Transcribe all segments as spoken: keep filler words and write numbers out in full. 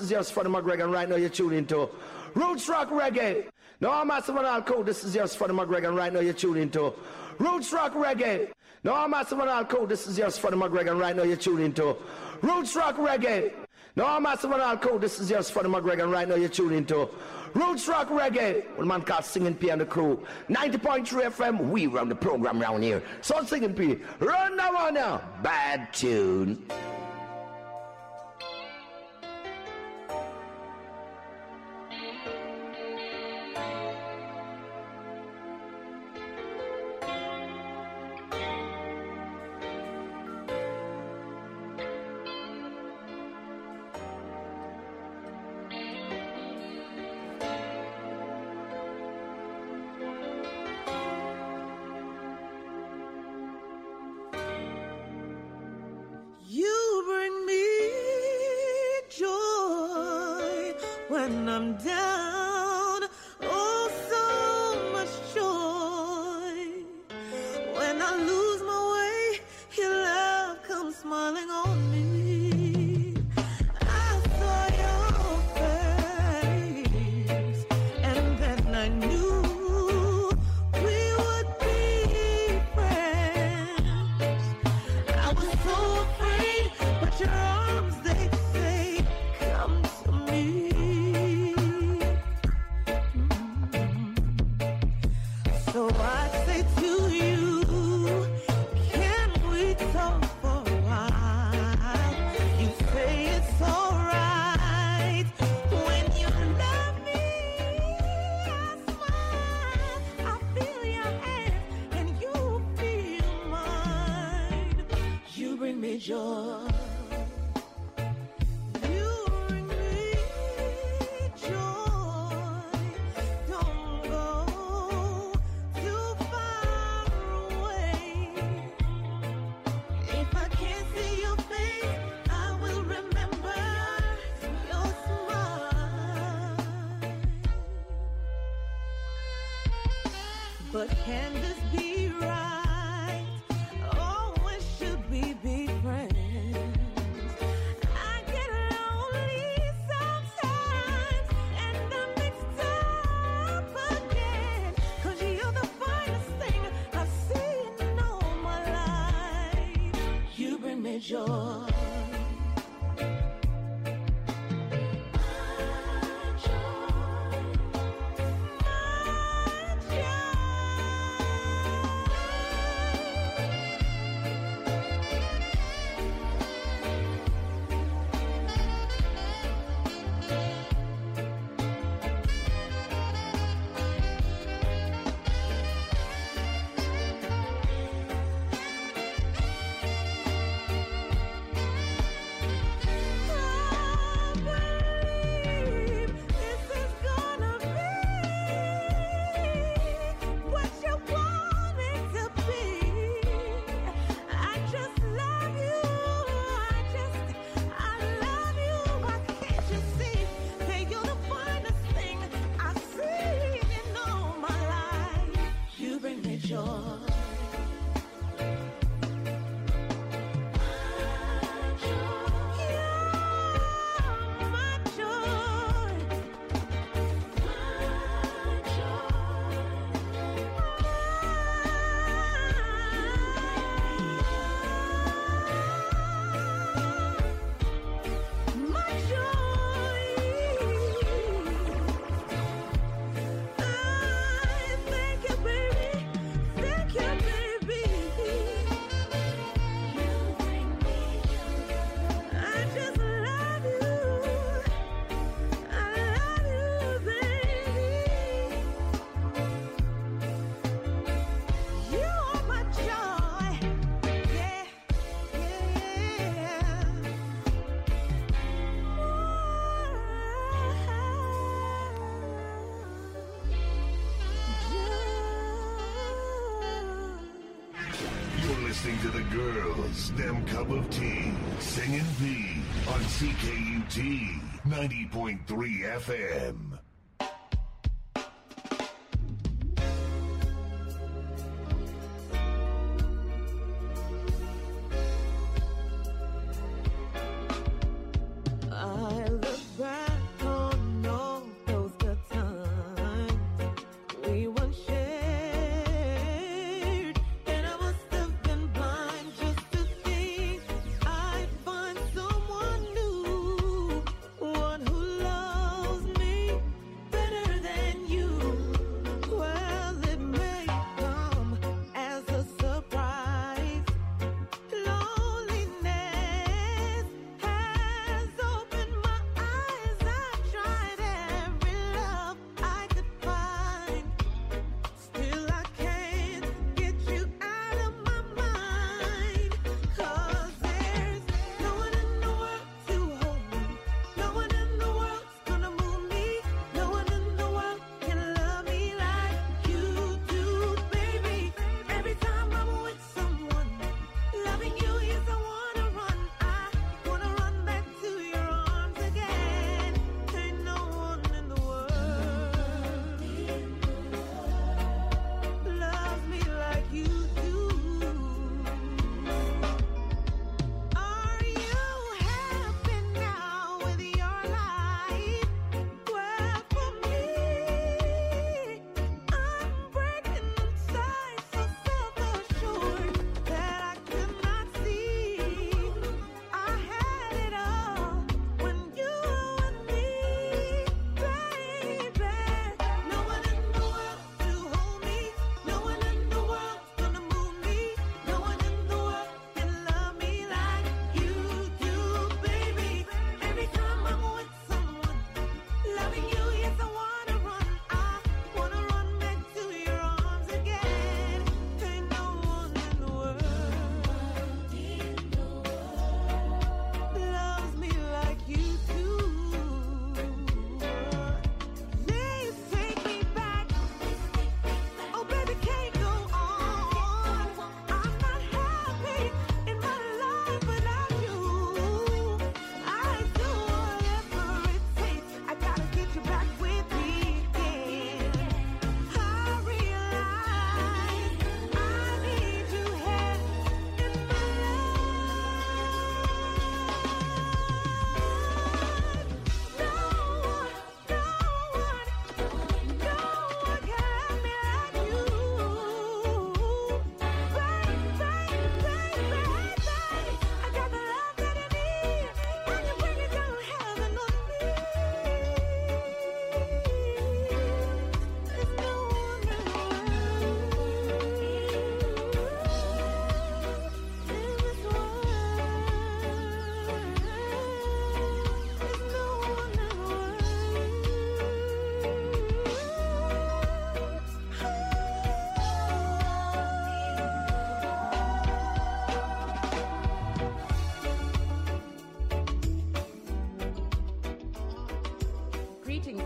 is yours for the McGregor, and right now you're tuning into Roots Rock Reggae. No, I'm Massive and All Code, this is yours for the McGregor, and right now you're tuning into Roots Rock Reggae. No, I'm Massive and All Code, this is yours for the McGregor, and right now you're tuning into Roots Rock Reggae. No, I'm Massive and All Code, this is yours for the McGregor, and right now you're tuning into Roots Rock Reggae. One man called Singing P and the crew. ninety point three F M, we run the program round here. So Singing P, run that one now. Bad tune. To the girls, them cup of tea, Singing P on C K U T ninety point three F M. I look back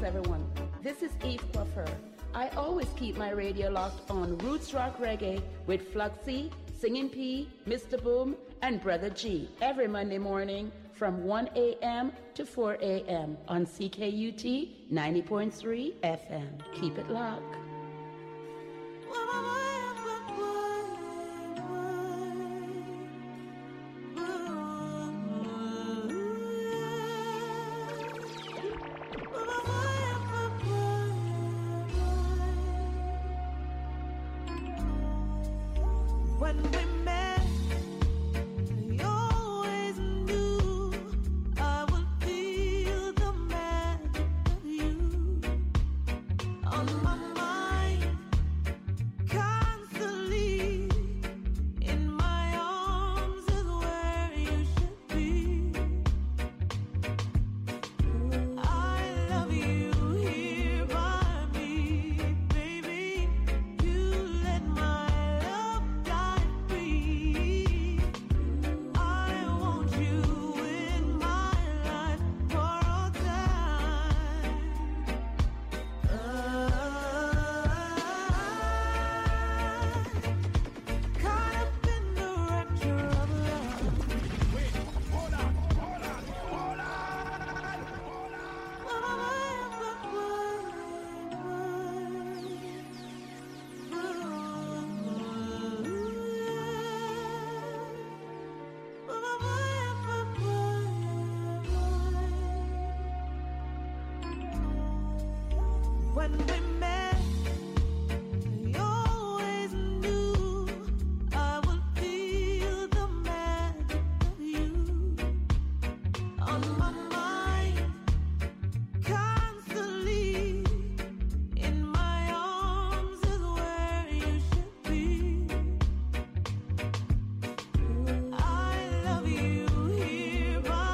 everyone. This is Eve Coiffeur. I always keep my radio locked on Roots Rock Reggae with Fluxy, Singing P, Mister Boom, and Brother G every Monday morning from one a.m. to four a.m. on C K U T ninety point three F M. Keep it locked.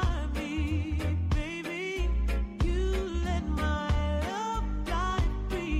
Free.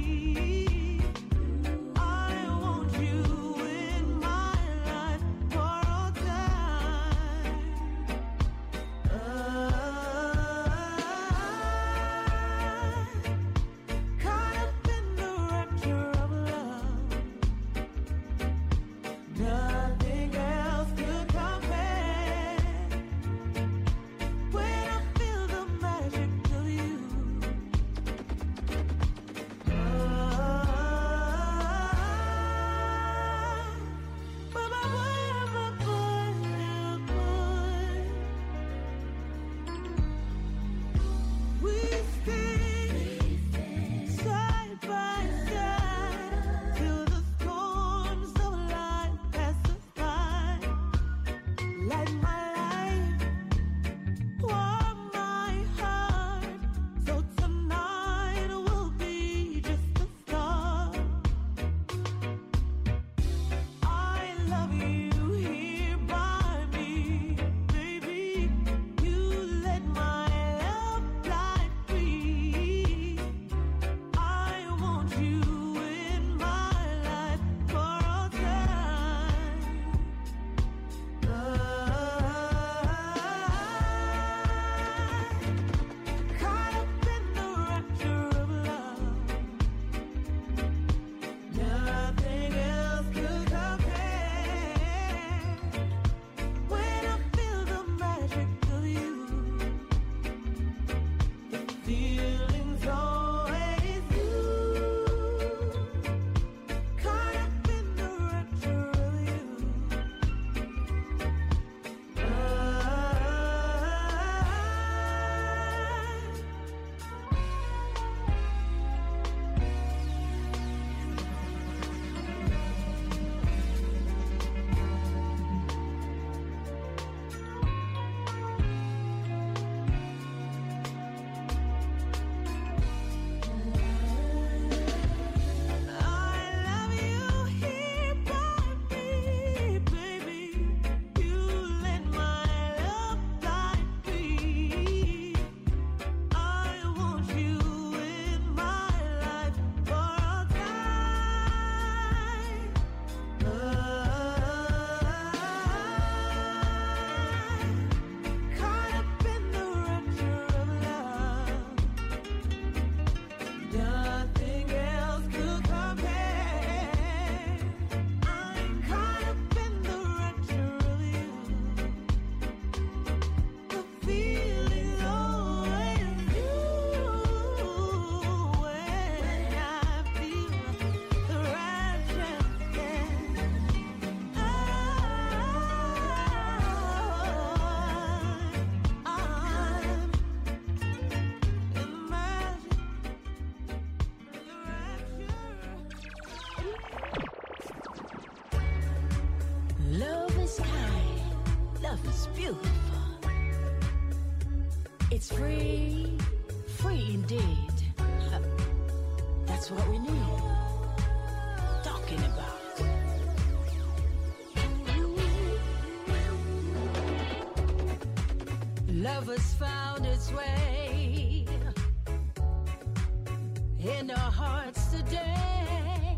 Love is beautiful. It's free, free indeed. That's what we need. Talking about. Love has found its way in our hearts today.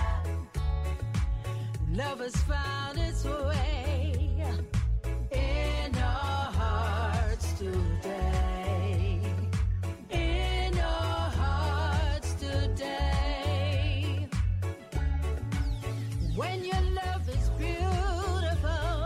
Love has found its way in our hearts today. In our hearts today. When your love is beautiful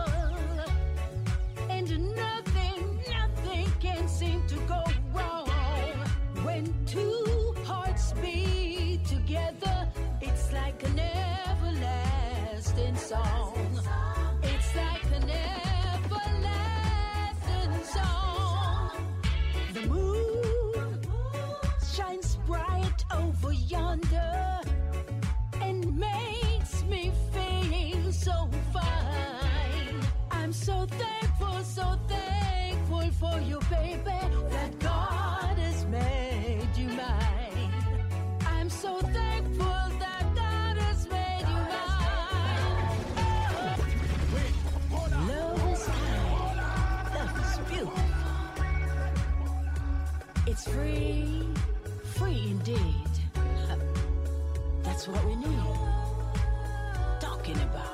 and nothing, nothing can seem to go wrong. When two hearts beat together, it's like an everlasting song. It's like an everlasting song. The moon shines bright over yonder and makes me feel so fine. I'm so thankful, so thankful for you, baby, that God has made you mine. I'm so thankful that God has made you mine. Oh. Love is kind, love is beautiful. It's free, free indeed. That's what we need. Talking about.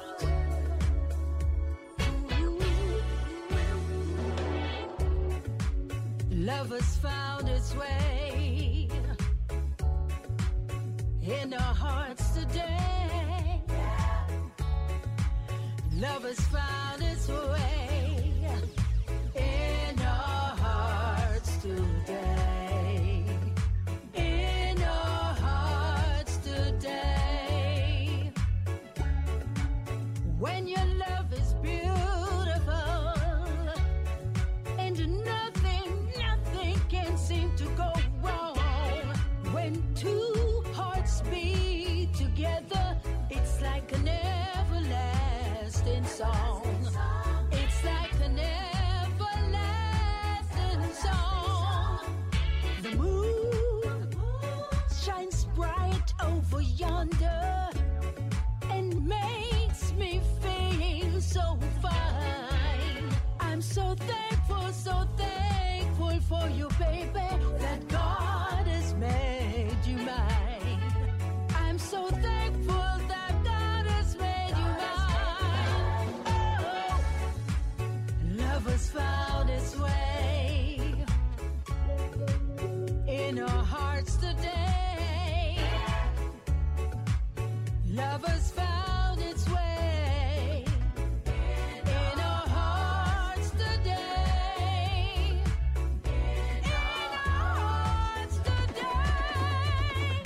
Love has found its way in our hearts today. Love has found its way in our hearts today. In our hearts today. When your love is beautiful and nothing, nothing can seem to go wrong. When two hearts beat together, it's like an everlasting song. It's like an everlasting song. The moon shines bright over yonder and makes me feel so fine. I'm so thankful, so thankful for you, baby, that God has made you mine. I'm so thankful that God has made you mine. Oh, love has found its way in our hearts today. Love has found its way in our hearts today. In our hearts today.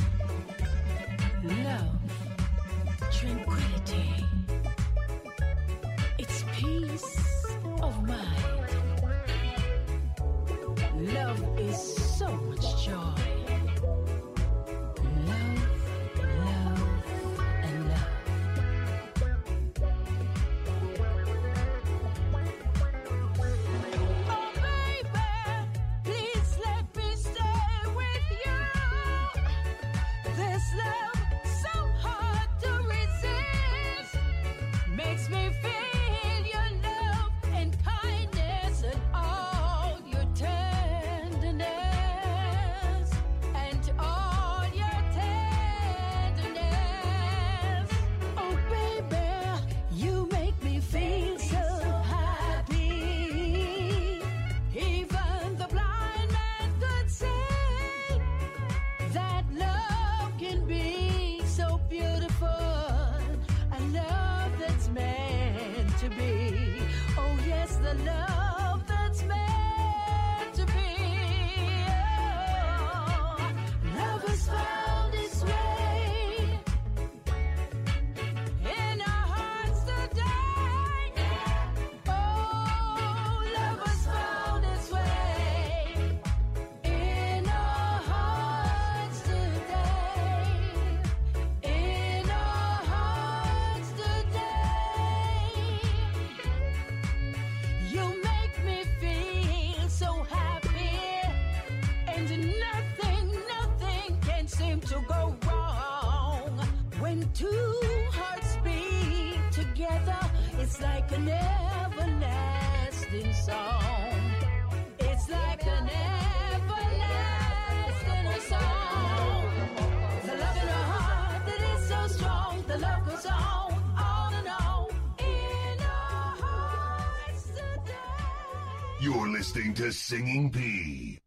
Love, tranquility, it's peace of mind. Love is so much joy. Love, love, and love. song. It's like an everlasting song. The love in her heart that is so strong. The love goes on, on and on in our hearts today. You're listening to Singing P.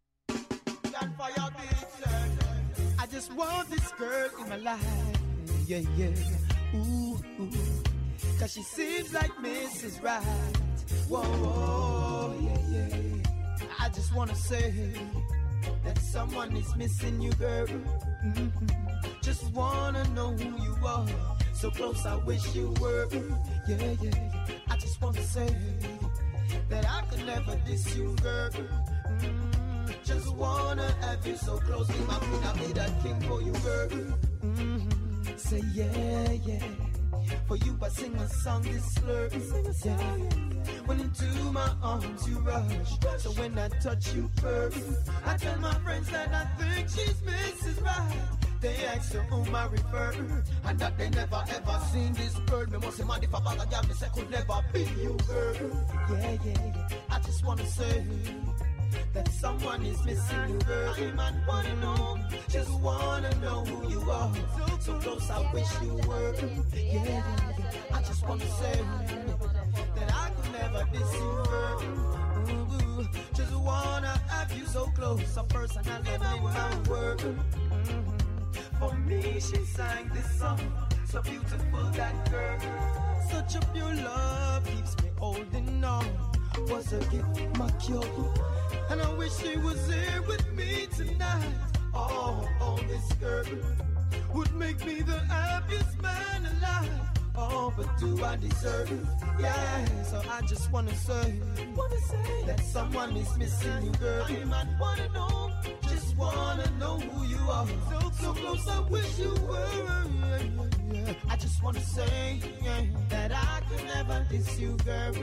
I just want this girl in my life. Yeah, yeah. Ooh, ooh. Cause she seems like Missus Right. Whoa, whoa, yeah, yeah. I just wanna say that someone is missing you, girl. Mm-hmm. Just wanna know who you are. So close, I wish you were. Yeah, yeah, yeah. I just wanna say that I could never diss you, girl. Mm-hmm. Just wanna have you so close. Be my queen, I'll be that king for you, girl. Mm-hmm. Say yeah, yeah. For you I sing a song this slur. Yeah. When into my arms you rush. So when I touch you first, I tell my friends that I think she's Missus Right. They ask to whom I refer, and that they never ever seen this girl. Me must say, man, if I bag a girl, me say could never be you, girl. Yeah, yeah, yeah. I just wanna say that someone is missing you, girl. I man wanna know, just wanna know who you are. So close, I wish you were. Yeah, yeah, yeah. I just wanna say that I could never diss you, girl. Ooh, just wanna have you so close, a person I love in my world. Mm-hmm. For me, she sang this song, so beautiful that girl. Such a pure love keeps me holding on. Was a gift, my cure. And I wish she was here with me tonight. Oh, oh, this girl would make me the happiest man alive. Oh, but do I deserve it? Yeah, so I just wanna say, wanna say that someone is missing you, girl. I man wanna know, just wanna know who you are. So, so close, I wish you were. Yeah, yeah. I just wanna say yeah, that I could never diss you, girl.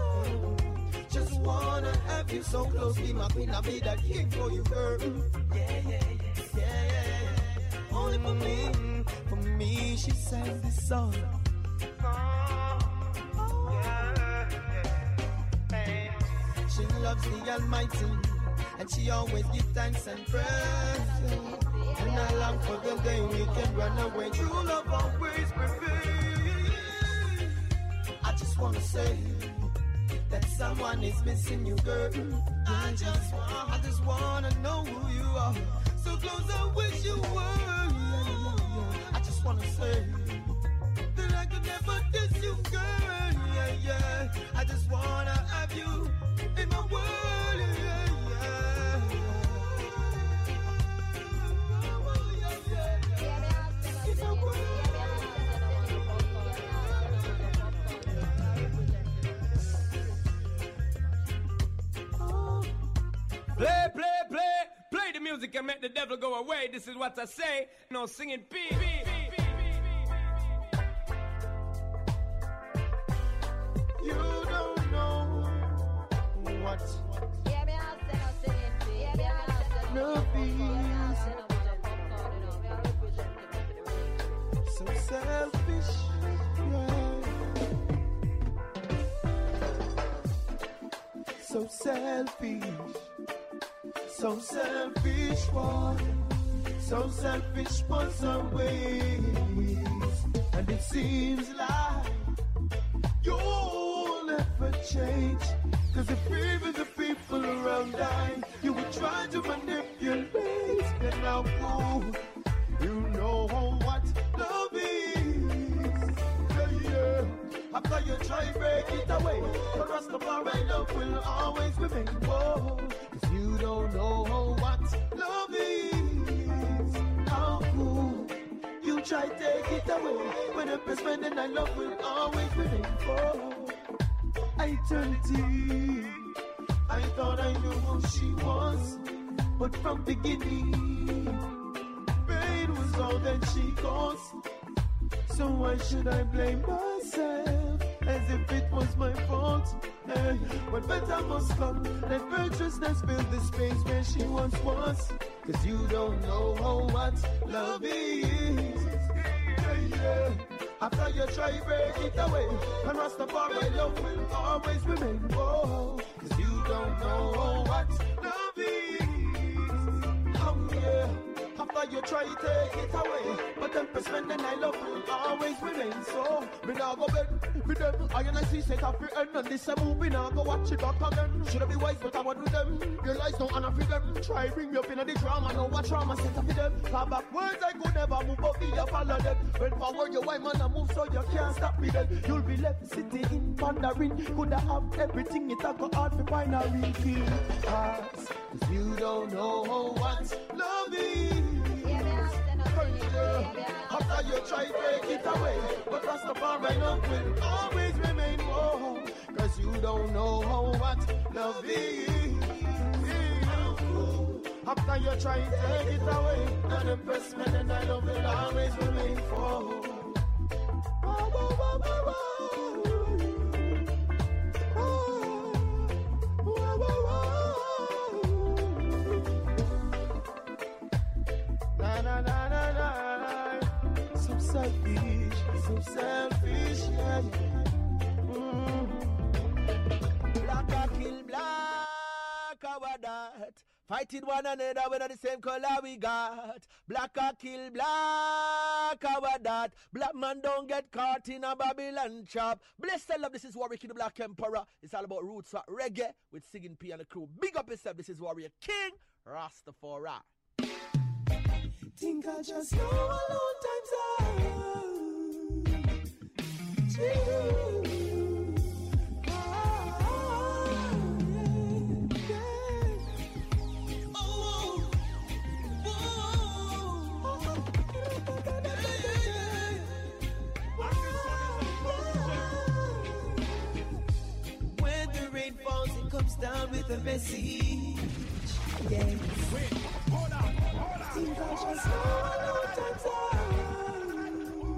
Just wanna have you so close, be my queen, I'll be that king for you, girl. Yeah, yeah, yeah, yeah, yeah, yeah. Only for me, for me, she sang this song. She loves the Almighty, and she always gives thanks and praise. And I long for the day we can run away. True love always prevails. I just wanna say that someone is missing you, girl. I just want, I just wanna know who you are. So close, I wish you were. I just wanna say that I could never diss you, girl. Yeah, yeah. I just wanna have you in my world. Yeah, yeah. In my world. Play, play, play, play the music and make the devil go away. This is what I say. No singing P. P, P, P. You don't know what love is. So selfish, yeah. So selfish. So selfish one, so selfish was our ways. And it seems like you'll never change. Cause if even the people around die, you would try to manipulate. And now fool, you know what love is. Yeah, yeah. After you try break it away, the Rastafari love will always remain. Whoa. You don't know what love is. How cool. You try take it away. When a person then I love will always remain for eternity. I thought I knew who she was, but from beginning, pain was all that she caused. So why should I blame myself as if it was my fault? Hey, but better must come. Let virtuousness fill the space where she once was. Cause you don't know what love is. Yeah, yeah. After you try break it away, and Rastafari love will always remain. Whoa, cause you don't know what love is. Oh yeah. After you try to take it away, but then spend the night love will always remain. So, me now go bed with them. I and I see set up your end, and this a movie now go watch it back again. Should I be wise, but I want with them. Your lies don't honor for them. Try bring me up in the drama, know what trauma set up for them. Come backwards, I could never move up, you follow them. When forward, your white man a move, so you can't stop with them. You'll be left sitting in pondering. Coulda have everything, it a go hard for find a real feel. Cause you don't know what love is. After you try to take it away, but Rastafari love will always remain. Whoa, cause you don't know what love is. After you try to take it away, and impressment and I love will always remain. Whoa. Whoa, whoa, whoa, whoa, whoa. Na na na na na. So selfish, so selfish, yeah. Mm. Black a kill black, our that. Fighting one another when the same color we got. Black a kill black, our that. Black man don't get caught in a Babylon trap. Bless the love, this is Warrior King, the Black Emperor. It's all about roots rock reggae with Singing P and the crew. Big up yourself, this is Warrior King, Rastafari. Think I just know a long time's out. When the rain falls, it comes down with a message. Yeah. Wait, hold on, hold on. Think I just know a long time's out.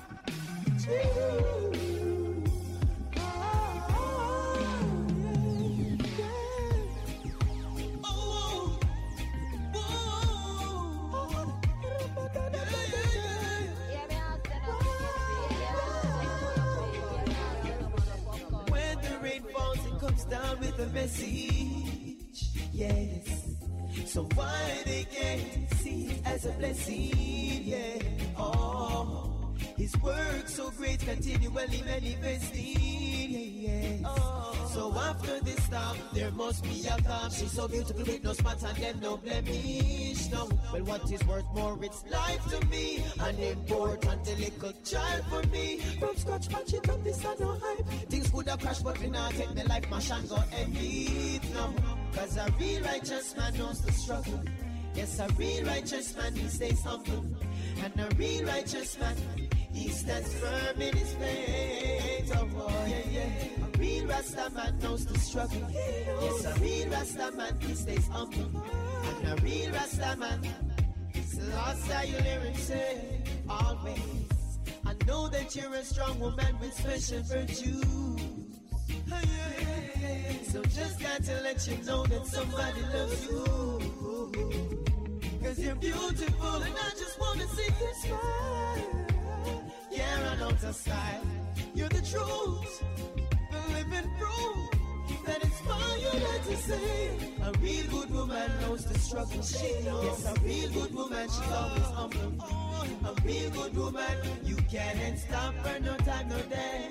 When the rain falls, it comes down with a message. Yes. So why they can't see it as a blessing, yeah. Oh, His work so great, continually manifesting, yeah, yeah. Oh, so after this storm, there must be a calm. She's so beautiful with no spots and then no blemish, no. Well, what is worth more? It's life to me, an important little child for me. From scratch, patch it up, this are no hype. Things could have crashed, but we not take the life, mash and go end it, no. Cause a real righteous man knows the struggle. Yes, a real righteous man, he stays humble. And a real righteous man, he stands firm in his faith. Oh boy, yeah, yeah. A real Rasta man knows the struggle. Yes, a real Rasta man, he stays humble. And a real Rasta man, it's the last I you hear him say, always. I know that you're a strong woman with special virtues. So just got to let you know that somebody loves you. Cause you're beautiful and I just wanna see you smile. Yeah, I know the style. You're the truth, the living proof that inspire you to say. A real good woman knows the struggle. She knows. Yes, a real good woman, she always humble. A real good woman, you can't stop her no time, no day.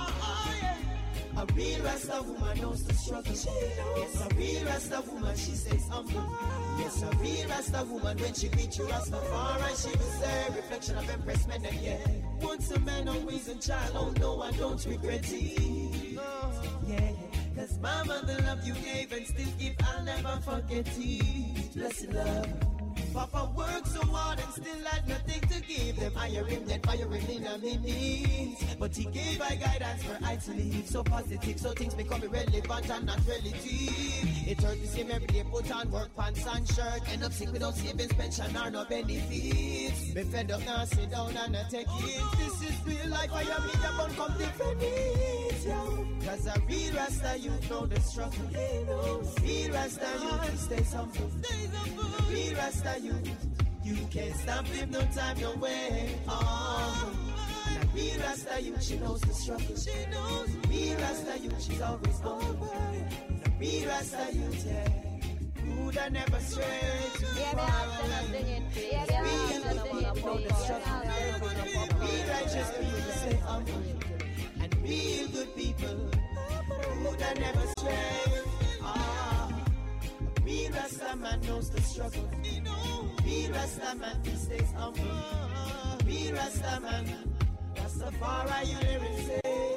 A real Rasta woman knows the struggle. Yes, a real Rasta woman, she stays humble. Yes, a real Rasta woman, when she meets you Rastafari, she will say, reflection of Empress men, and yeah. Once a man, always a child, oh no, I don't regret it. Yeah, cause my mother love you gave and still give, I'll never forget it. Blessed love. Papa worked so hard and still had nothing to give them. Hire him, then fire him in a minute. But he gave I guidance for I to live. So positive, so things become irrelevant and not relative. It hurt to see him every day put on work pants and shirt. End up sick without savings, pension or no benefits. Be fed up now, sit down and not take it. This is real life, I am in the bun, come different needs, yo. Cause a real Rasta, you know the struggle. Real Rasta, you stay humble. Real Rasta, you, you can't stop him no time, no way. Oh, Real Rasta youth, she knows the struggle. She knows. Real Rasta youth, she's always humble. Real Rasta youth, yeah. Good and never stray too far away. Real know the struggle. Real righteous people say humble. And real good people, good and never stray. Ah, real Rasta man knows the struggle. Real Rasta man, he stays humble. Real Rasta man, Rastafari, you hear it say.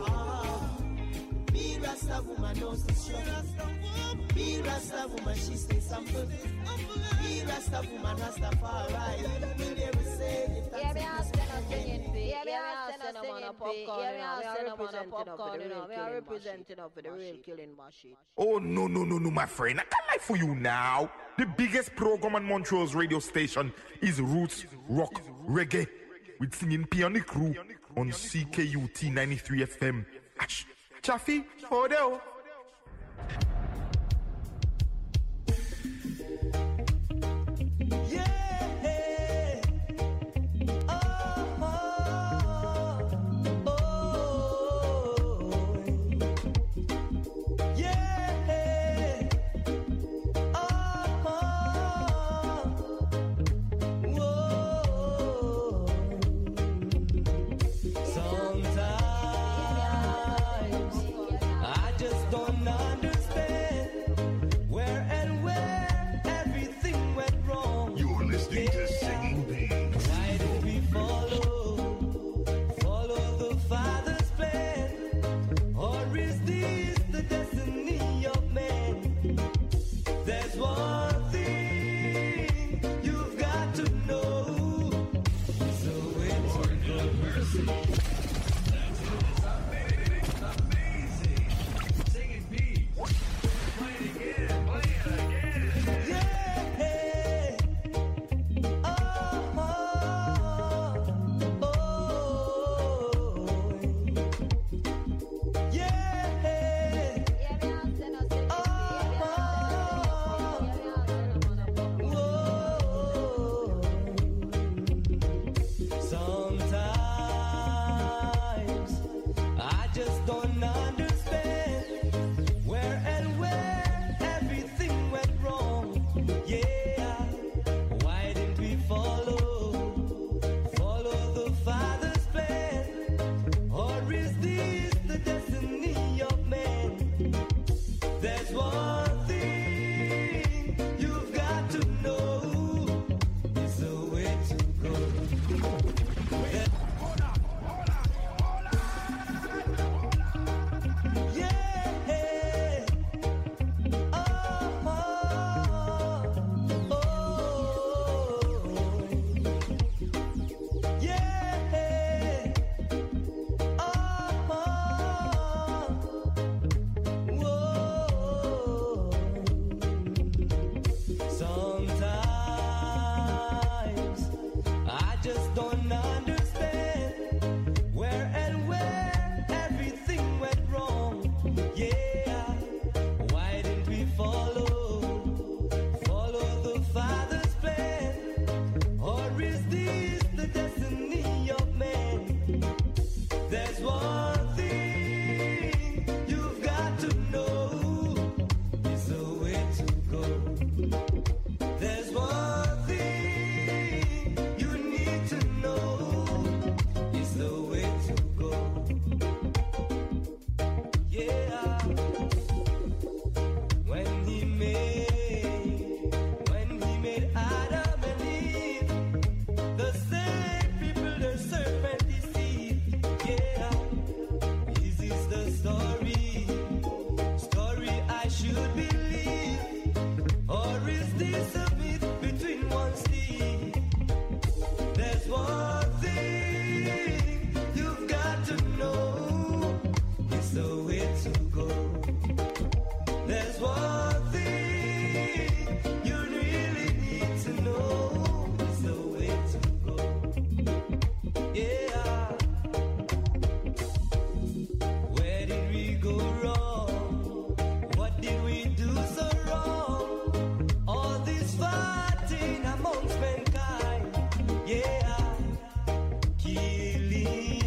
Ah, real Rasta woman knows the struggle. Real Rasta woman, she stays humble. Real Rasta woman, Rastafari, you hear it say. Yeah, me a send a singing fee. Yeah, me a send a singing fee. Yeah, me a send a popcorn. We are representing of the real killing machine. Oh, no, no, no, no, my friend. I can't lie for you now. The biggest program on Montreal's radio station is Roots Rock Reggae with Singing P on the crew on C K U T ninety-three F M. Ash, Chaffee, Odell. Killing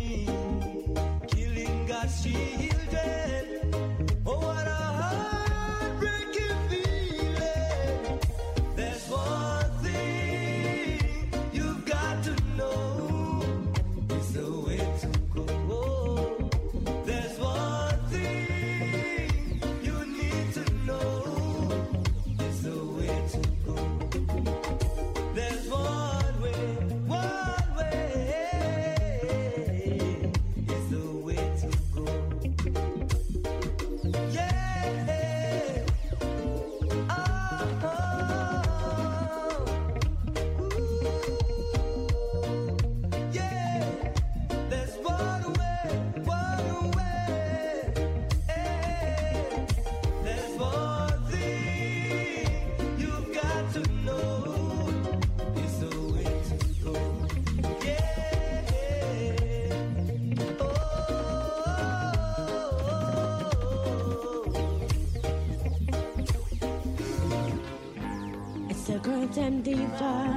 girl damn diva.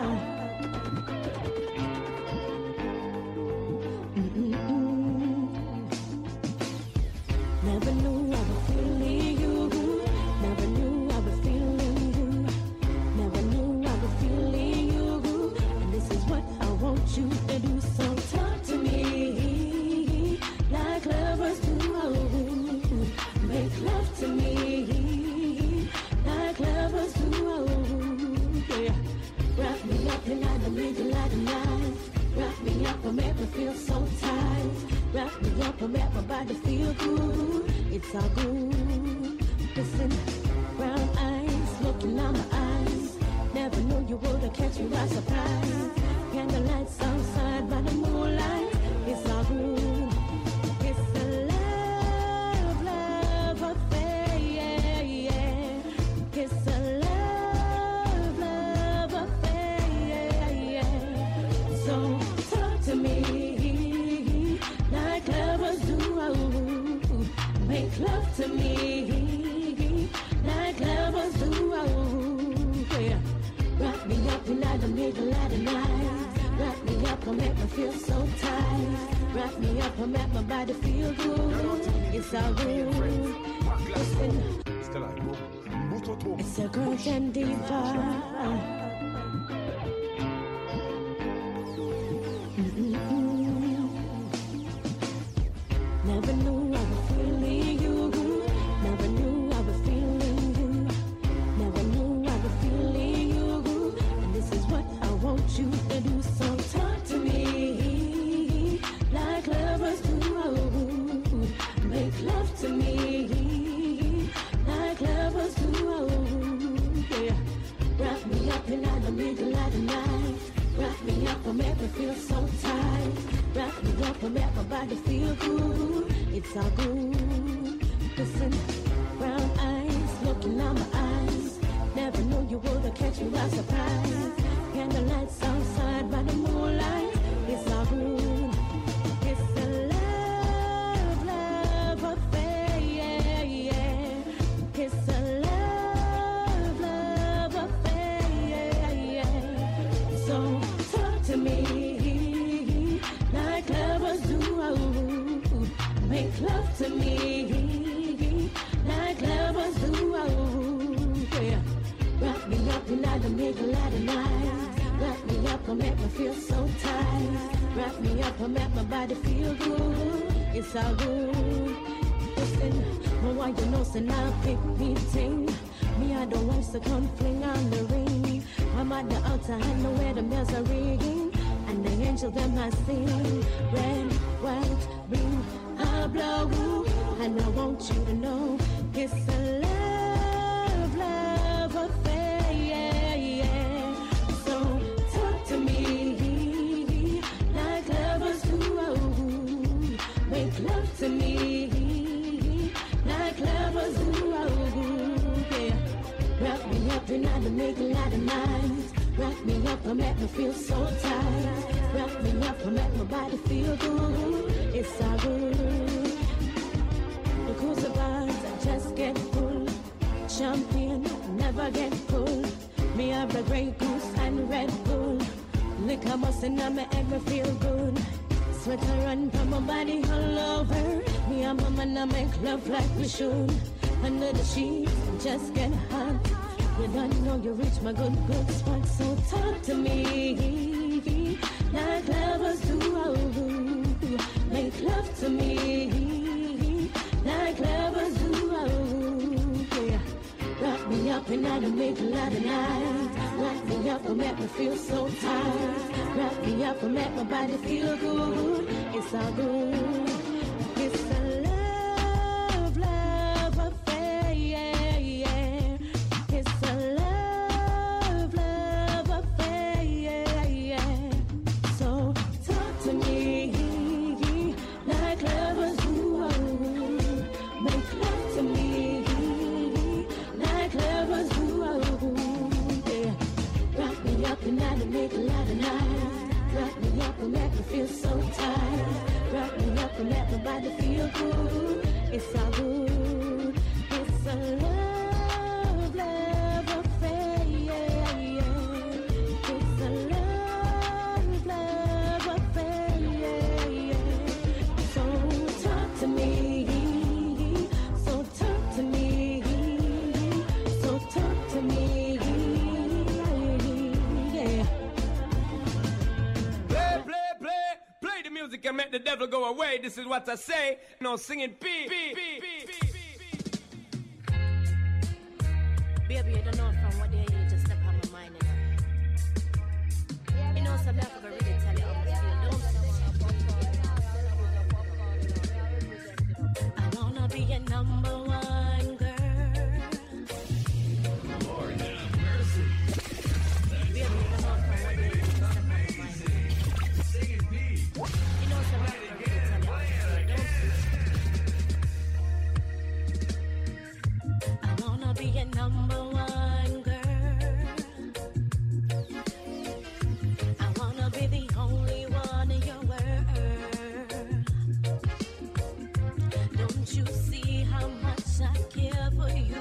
Mm-mm-mm. Never knew I was feeling you. Never knew I was feeling you. Never knew I was feeling you. And this is what I want you to do. So talk to me like lovers do. Make love to me like lovers do. Yeah. Wrap me up and I don't need a lot of night. Wrap me up and make me feel so tight. Wrap me up and make my body feel good. It's all good. Listen, brown eyes looking on my eyes. Never knew you would catch me by surprise. Candlelights outside by the moonlight. It's all good. It's a love, love affair. Yeah, yeah. It's a love, love affair. Yeah, yeah. So talk to me like lovers do. Make love to me like lovers do. Yeah. Wrap me up and I don't need a lot of nights. Wrap me up and make me feel so tight. Wrap me up and make my body feel good. It's all good. Listen. It's a girl and diva. Mm-mm-mm. Never knew I was feeling you. Never knew I was feeling you. Never knew I was feeling you. And this is what I want you to do. So talk to me like lovers do. Make love to me like lovers do. Yeah. Wrap me up and I don't need a lot of nights. Wrap me up and make me feel so tight. Wrap me up and make my body feel good. It's all good. Listen, brown eyes looking on my eyes. Never knew you would catch me by surprise. Candlelights outside by the moonlight. It's all good. It's a love, love affair. Yeah, yeah. It's a love, love affair. Yeah, yeah. So talk to me like lovers do. Make love to me like lovers do. Yeah. Wrap me up and I don't make a lot of nights. Wrap me up and make me feel so tight. Wrap me up and make my body feel good. It's all good. Listen, but why you know so now pick me ting. Me I don't want to come fling on the ring. I'm at the altar I know where the bells are ringing. And the angels them I sing. Red, white, blue, I blow. And I want you to know it's a love, love affair. Yeah, yeah. So talk to me like lovers do. Make love to me like lovers do. Yeah. Wrap me up and I don't make a lot of nights. Wrap me up and make me feel so tight. Wrap me up and make my body feel good. It's all good. The crucifix I just get full. Champion never get full. Me have a Grey Goose and Red Bull. Liquor bustin' on me make me feel good. Sweat a run from my body all over. Me and my man I make love like we should. Under the sheets just get hot. You don't know you reach my good, good spot. So talk to me like lovers do. Make love to me like lovers do. Yeah. Wrap me up and I don't make a lot of nights. Wrap me up and make me feel so tight. Wrap me up and make my body feel good. It's all good. It's a love, love affair. Yeah, yeah. It's a love, love affair. Yeah, yeah. So talk to me like lovers do. Make love to me like lovers do. Yeah. Wrap me up and I don't make a lot of nights. Wrap me up and make me feel so tight. Wrap me up and make and make the devil go away. This is what I say. No singing P. P, P, P, P. Baby, you don't know from what day you just step on my mind, you know. You know, some people really tell you how I feel, don't I wanna be your number one girl. Lord have mercy. Baby, you don't know from what day you just step on my mind. Singing P. You know, some people really tell you how I feel, don't I wanna be your number one girl. I wanna be the only one in your world. Don't you see how much I care for you?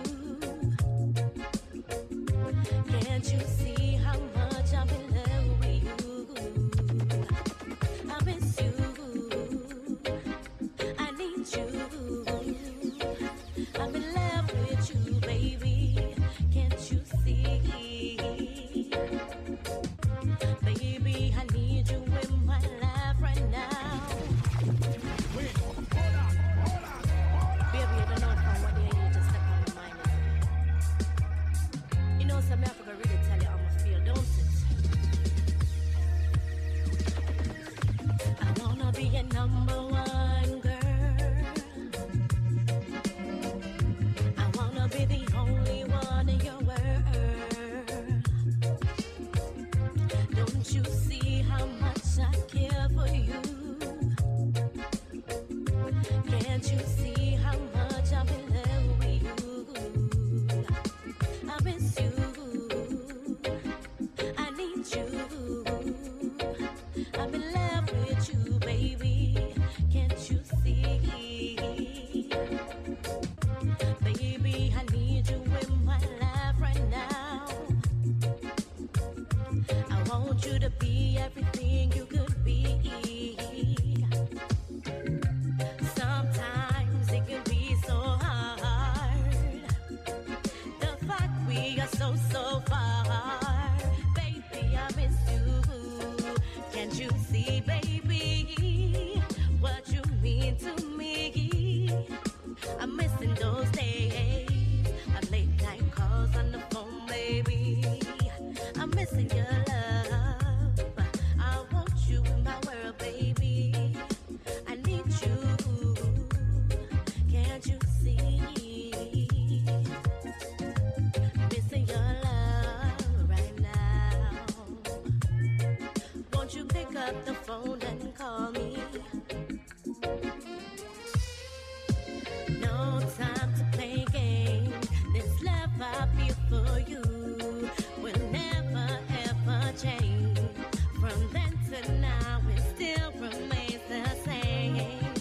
Can't you see how much I'm in love with you? I miss you. I need you. I'm in love with you, baby. Can't you see? Baby, I need you in my life right now. Wait, hold on, hold on, hold on. Baby, you don't know from what day you just step on my mind. You know, some Africa really tell you how I feel, don't it? I wanna be your number one girl. I wanna be the only one in your world. Don't you see how much I care for you? Can't you see how much I'm in love with you? I miss you. I need you. I'm in love with you, baby. Can't you see? Baby, I need you in my life right now. I want you to be everything you could be. Sometimes it can be so hard. The fact we are so, so far. Baby, I miss you. Can't you see, baby, what you mean to me? I'm missing those days of late night calls on the phone, baby. I'm missing your love. I want you in my world, baby. I need you. Can't you see? Missing your love right now. Won't you pick up the phone and call me? No time to play games. This love I feel for you will never ever change. From then to now, it still remains the same.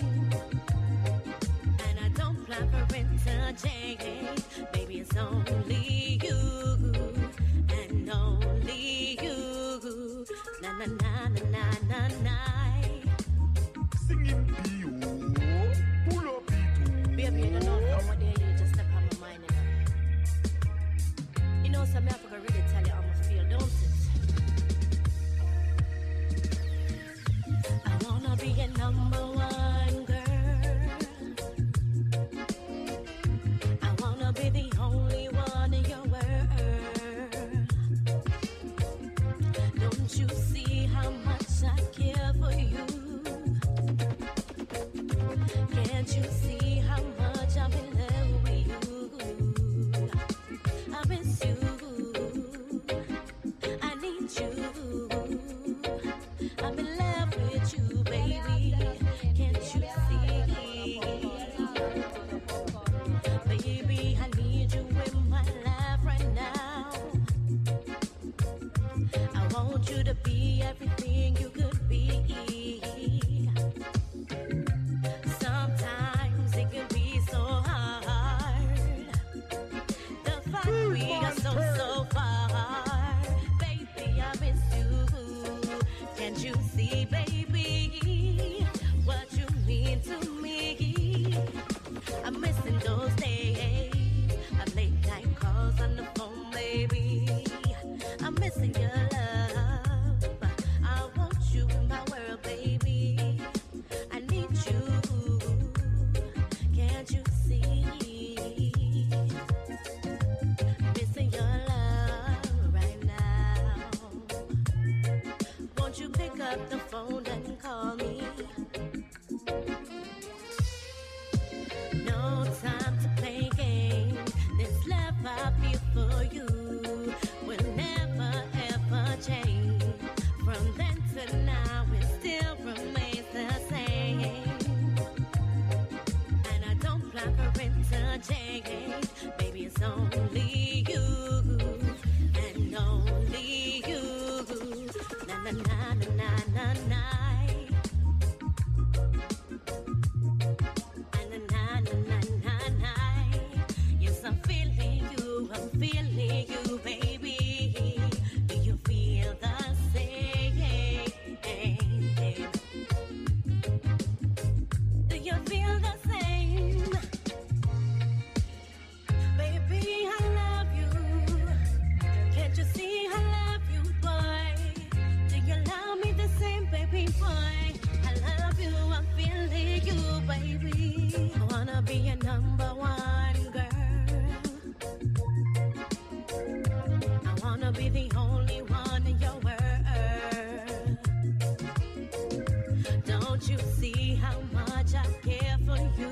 And I don't plan for it to change. Baby, it's only you and only you. Na na na na na na na. Singing P O. Pull up it. Baby, you don't know from what day you just step on my mind, you know. You know, some Africa really tell you how I feel, don't it? I wanna be your number one girl. I wanna be the only one in your world. Don't you see how much I care for you? Can't you see how much I'm in love with you? I miss you. I need you. I'm in love with you, baby. Can't you see? Baby, I need you in my life right now. I want you to be everything you could be. Sometimes it can be so hard. The fact we are so, so far. Baby, I miss you. Can't you see, baby, what you mean to me? I'm missing those days of late night calls on the phone, baby. I'm missing your love. I want you in my world, baby. up the phone and call me. No time to play games. This love I feel for you will never ever change. From then to now, it still remains the same. And I don't plan for it to change. Baby, it's only you and only you. Na na na na na na na. Na na na na na na. Yes, I'm feeling you. I'm feeling you, baby. Do you feel the same? Do you feel the same? Baby, I love you. Can't you see I love you, boy? Do you love me the same, baby, boy? I love you, I'm feeling you, baby. I wanna be your number one girl. I wanna be the only one in your world. Don't you see how much I care for you?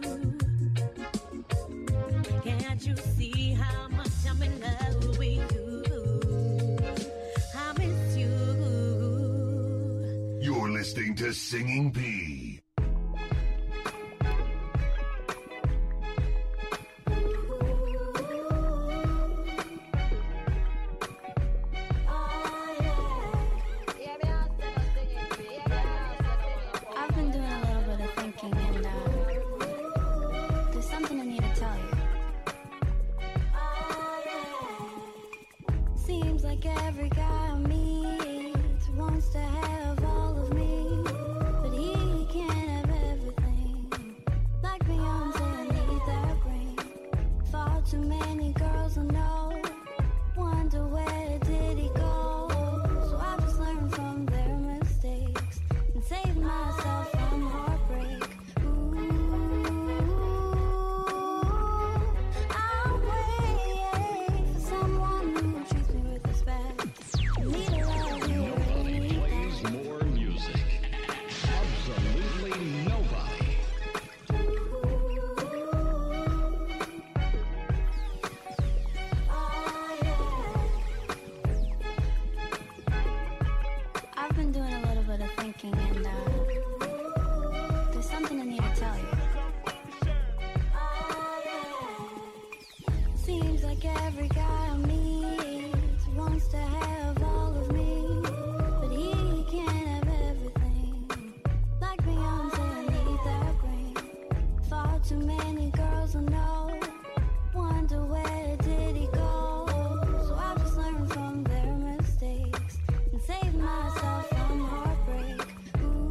Can't you see how much I'm in love with you? I miss you. You're listening to Singing P. I've been doing a little bit of thinking, and uh, there's something I need to tell you. Seems like every guy I meet wants to have all of me, but he can't have everything. Like Beyonce, I need that ring. Far too many girls I know wonder where did he go. So I just learned from their mistakes and saved myself from heartbreak. Ooh, I'll wait for someone who treats me with respect. Need a love you really need Plays more music. Absolutely nobody. I've been doing a little bit of thinking, and uh, there's something I need to tell you. Seems like every guy I meet wants to have all of me, but he can't have everything. Like Beyonce, I need that ring. Far too many girls I know wonder where did he go. So I just learned from their mistakes and saved myself from heartbreak. Ooh,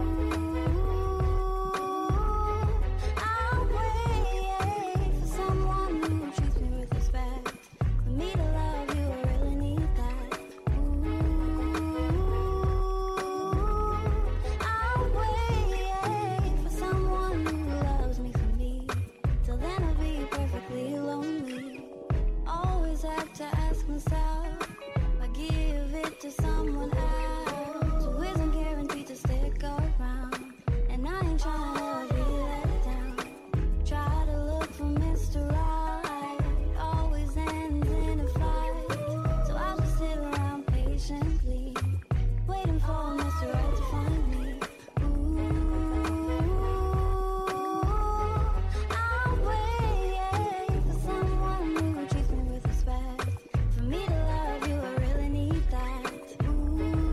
I'll wait for someone who treats me with respect. For me to love you, I really need that. Ooh, I'll wait for someone who loves me for me. Till then I'll be perfectly lonely. Always have to ask myself, I give it to someone else who isn't guaranteed to stick around. And I ain't trying to be let down. Try to look for Mister Right, always ends in a fight. So I'll just sit around patiently, waiting for Mister Right to find me. Ooh, I'll wait for someone who treats me with respect. For me to love you, I really need that. Ooh,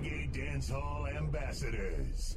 Reggae Dancehall Ambassadors.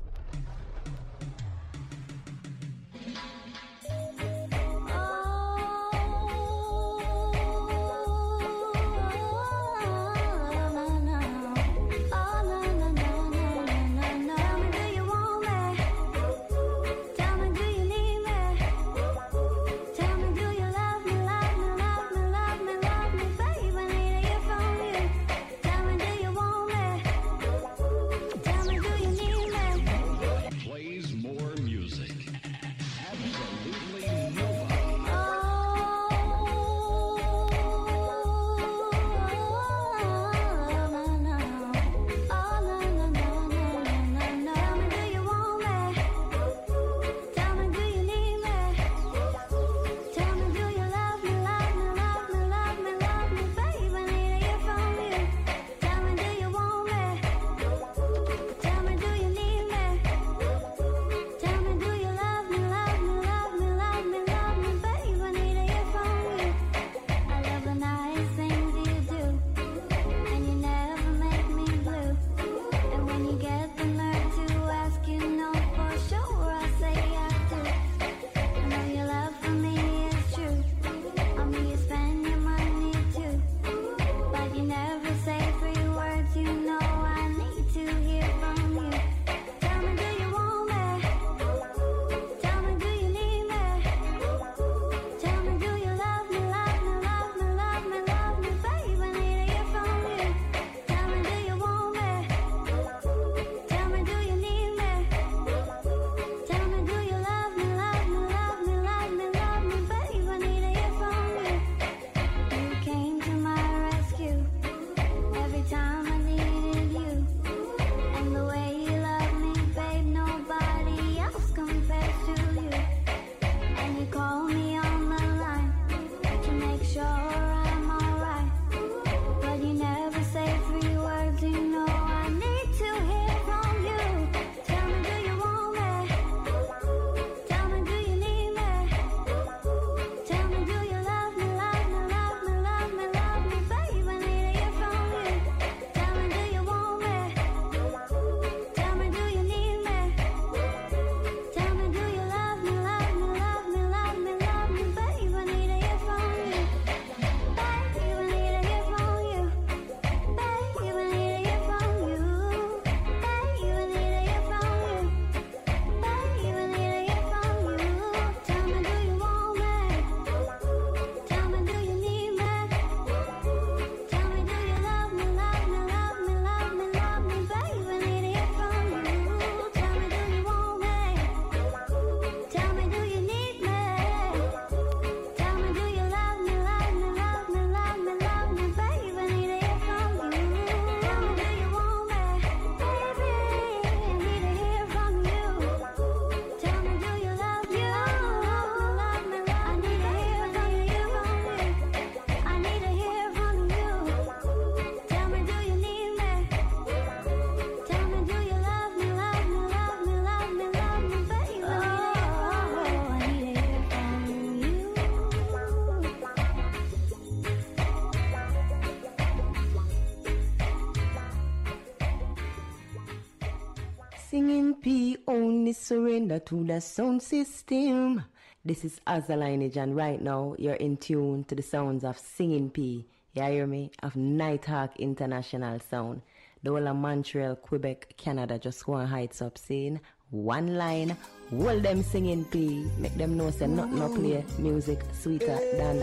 Singing P only surrender to the sound system. This is Azza Lineage, and right now you're in tune to the sounds of Singing P. You hear me? Of Nighthawk International Sound. The whole of Montreal, Quebec, Canada just go on heights up saying one line, hold them Singing P. Make them know say nothing no play music sweeter than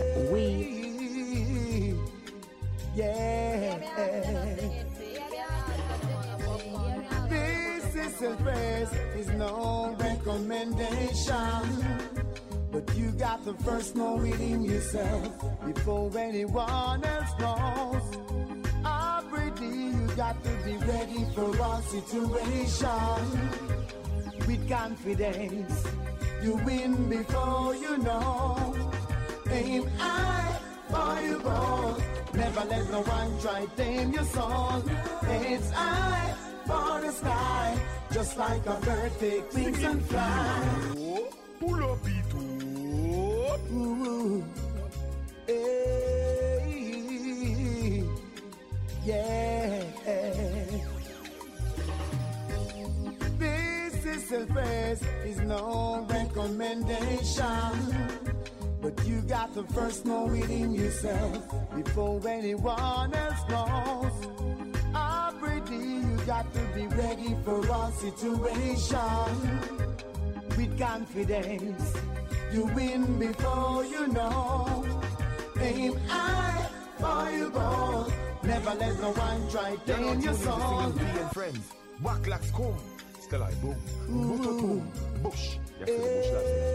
we. Yeah. This is a praise, is no recommendation. But you got to first know within yourself before anyone else knows. Every day you got to be ready for all situation. With confidence, you win before you know. Aim high for your goal. Never let no one try tame your soul. It's high for the sky, just like a bird take wings and fly. Pull up it. Ooh, hey, yeah. Cecil face is no recommendation. But you got to first know within yourself before anyone else knows. Already you got to be ready for all situation. With confidence, you win before you know. Aim high for your goal. Never let no one try to tame your soul. Being friends, Wacklax come. Still I boom. Boom, bush. You feel the bush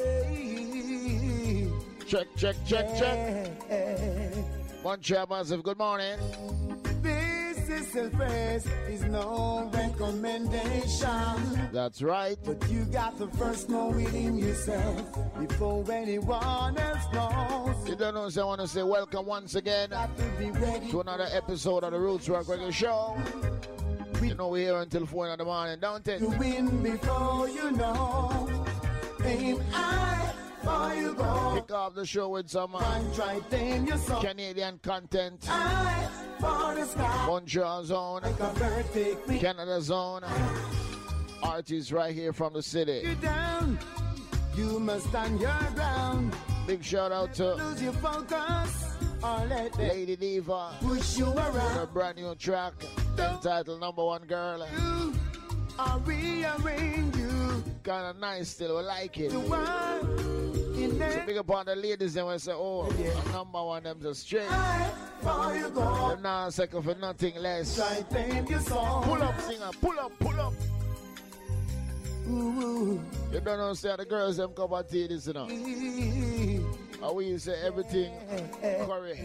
last. Check, check, check, check. Montreal Massive, good morning. This is a face is no recommendation. That's right. But you got to first know within yourself before anyone else knows. You don't know, so I want to say welcome once again to, to another episode of the Roots Rock Reggae Show. You know we're here until four in the morning, don't it? You win before you know. Aim high for you go. Kick off the show with some uh, try your soul. Canadian content. High for the sky. Montreal zone. Like Canada zone. Artists right here from the city. You down. You must stand your ground. Big shout out to lose your focus. Or let Lady Diva. Push you around. A brand new track entitled Number One Girl. You, I'll rearrange you. Kind of nice still, we like it. You are in there. So big up on the ladies and we say, oh, yeah. Number one, them just straight. For you go. They're not second for nothing less. Try tame your song. Pull up, singer, pull up, pull up. Ooh. You don't know, say the girls them cup of tea this, you know. How we say everything correct.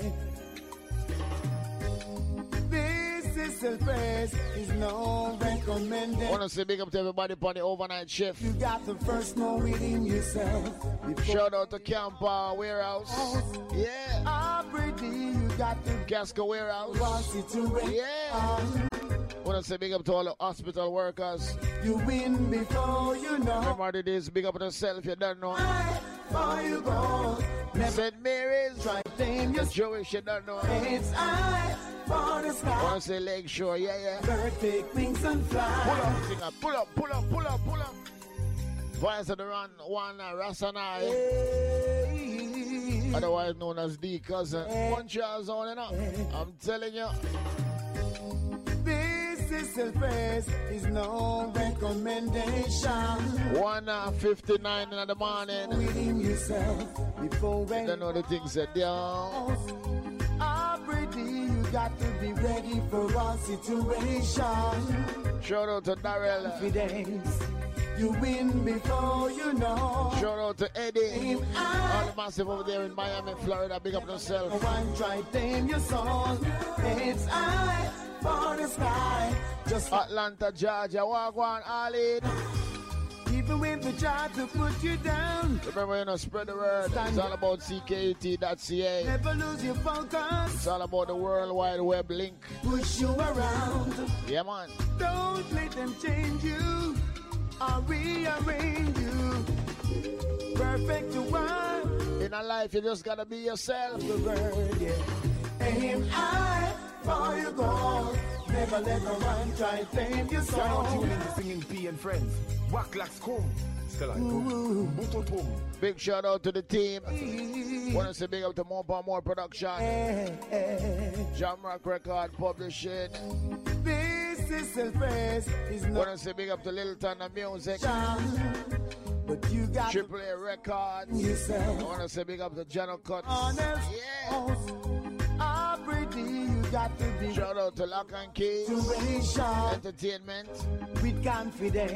This is a face is no recommendation. I want to say big up to everybody upon the overnight shift. You got to first know within yourself. Shout out to Camper Warehouse. Yeah. Already you got to Casco Warehouse. Yeah. Um, I want to say big up to all the hospital workers. You win before you know. Remember the days, big up to yourself, you don't know. For you go. Saint Mary's. Try tame your Jewish, you don't know. It's I for the sky. I want to say Lake Shore, yeah, yeah. Bird take wings and fly. Pull up, singer, pull up, pull up, pull up, pull up. Voice of the run, one uh, Rasanai. Hey. Otherwise known as D Cousin. Hey. Montreal zone, you know. Hey. I'm telling you. This is a face is no recommendation. one uh, fifty-nine in the morning. Within yourself before when you don't know the things that they are. Already you got to be ready for all situation. Shout out to Darrell. Confidence. You win before you know. Shout out to Eddie. All the massive over there in Miami, Florida. Big up yourself. One try tame your soul. It's I for the sky. Just Atlanta, Georgia. Walk one, all in. Even when they try to put you down. Remember, you know, spread the word. It's all about C K U T dot C A. Never lose your focus. It's all about the World Wide Web link. Push you around. Yeah, man. Don't let them change you. I'll rearrange you. Perfect you are. In a life, you just gotta be yourself. The word, yeah. Aim high for your goal. Never let no one try to tame your soul. Shout out to you Singing P and friends. Wacklax come. Still I boom. Boom. Big shout out to the team. Want to say big up to More Power More Production. Jamrock Record Publishing. This is a face is no. Want to say big up to Little Thunder Music. But you got Triple A Records. Yourself. I want to say big up to General Cuts. Honest. Yeah. Already you got to be. Shout out to Lock and Key Entertainment. Entertainment. With confidence.